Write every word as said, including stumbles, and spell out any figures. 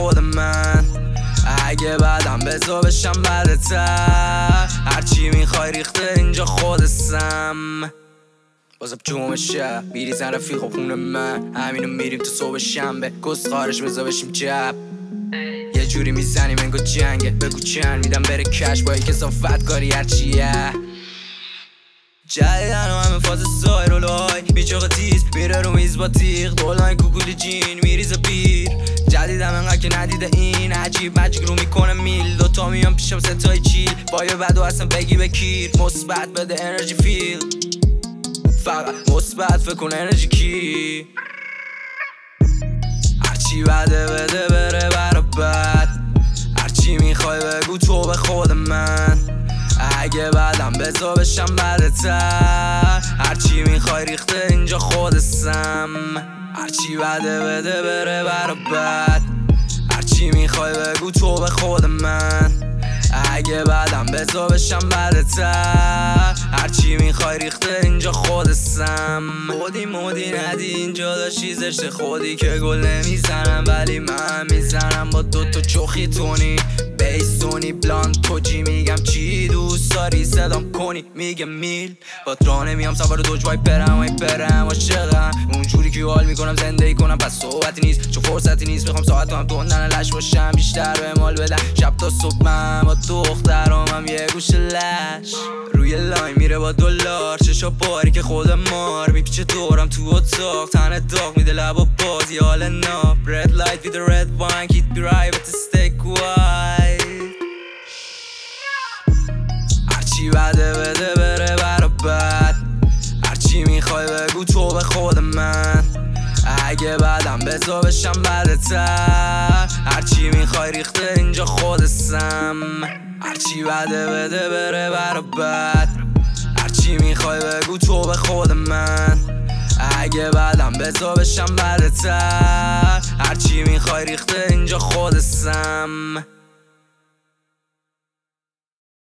خود من. اگه بعدم بزا بشم بعدتر، هرچی میخوای ریخته اینجا خودستم. بازم جمعه شب میریزن رفیق و خونه من، همینو میریم تو صبح شنبه گسخارش بزا بشیم جب. یه جوری میزنیم انگو جنگه، بگو چند میدم بره کش با یک اضافت کاری هرچیه. جدیدن و همه فاز سایرولای بیچاق تیز میره رو میز با تیغ، دولای کوکولی جین میریزه بیر. جدیدم انقدر که ندیده این عجیب مجیک رو میکنه میل، دوتا میان پیشم ستای چیل بایو بد و اصلا بگی بکیر. مثبت بده انرژی فیل، فقط مثبت فکر کن انرژی کی. هرچی بده بده بره برا بد، هرچی میخوای بگو تو به خود من. اگه بعدم بزا بشم بعدتر، هرچی میخوای ریخته اینجا خودستم. هرچی بده بده بره برا بد، هرچی میخوای بگو تو به خود من. اگه بعدم بزا بشم بعدتر، هرچی میخوای ریخته اینجا خودستم. خودی مودی ندی اینجا داشتی زشت، خودی که گل نمیزنم ولی من میزنم با دوتا چوخی تونی بیستونی بلاند توجی. میگم چی دوست داری صدام کنی، میگم میل با ترانه میام سوار دوج وای برم وای برم عاشقم اونجوری که حال میکنم زندگی کنم. پس صحبتی نیست چون فرصتی نیست، میخوام ساعت هم دوندن لش باشم بیشتر به مال بدم. شب تا صبح من با دخترام هم یه گوش لش روی لاین میره با دلار، چشا باری که خودم مار میپیچه دورم تو اتاق تنه داغ میده لبا باز یه حال ناب. red light with the red wine keep me right with the steak white. هرچی بده بده بره برا بد، هرچی میخوای بگو تو به خود من. اگه بعدم بزا بشم بعدتر، هرچی میخوای ریخته اینجا خودستم. هرچی بده بده بره برا بد، هرچی میخوای بگو تو به خود من. اگه بعدم بزا بشم بعدتر، هرچی میخوای ریخته اینجا خودستم.